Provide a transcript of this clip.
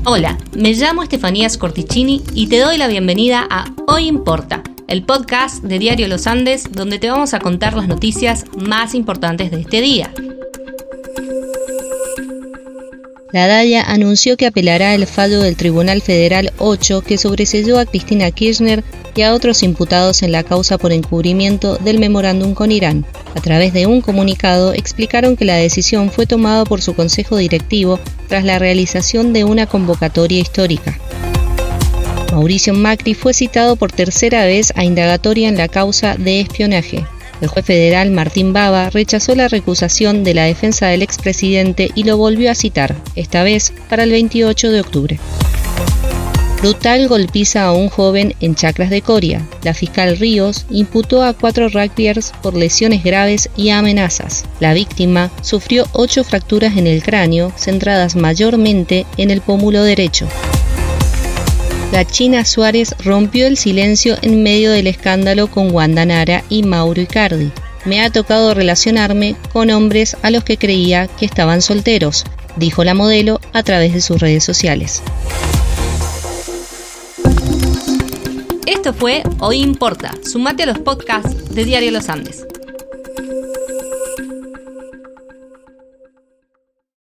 Hola, me llamo Estefanía Scorticini y te doy la bienvenida a Hoy Importa, el podcast de Diario Los Andes, donde te vamos a contar las noticias más importantes de este día. La DAIA anunció que apelará el fallo del Tribunal Federal 8 que sobreseyó a Cristina Kirchner y a otros imputados en la causa por encubrimiento del memorándum con Irán. A través de un comunicado explicaron que la decisión fue tomada por su consejo directivo tras la realización de una convocatoria histórica. Mauricio Macri fue citado por tercera vez a indagatoria en la causa de espionaje. El juez federal Martín Baba rechazó la recusación de la defensa del expresidente y lo volvió a citar, esta vez para el 28 de octubre. Brutal golpiza a un joven en Chacras de Coria. La fiscal Ríos imputó a 4 rugbyers por lesiones graves y amenazas. La víctima sufrió 8 fracturas en el cráneo, centradas mayormente en el pómulo derecho. La China Suárez rompió el silencio en medio del escándalo con Wanda Nara y Mauro Icardi. Me ha tocado relacionarme con hombres a los que creía que estaban solteros, dijo la modelo a través de sus redes sociales. Esto fue Hoy Importa. Sumate a los podcasts de Diario Los Andes.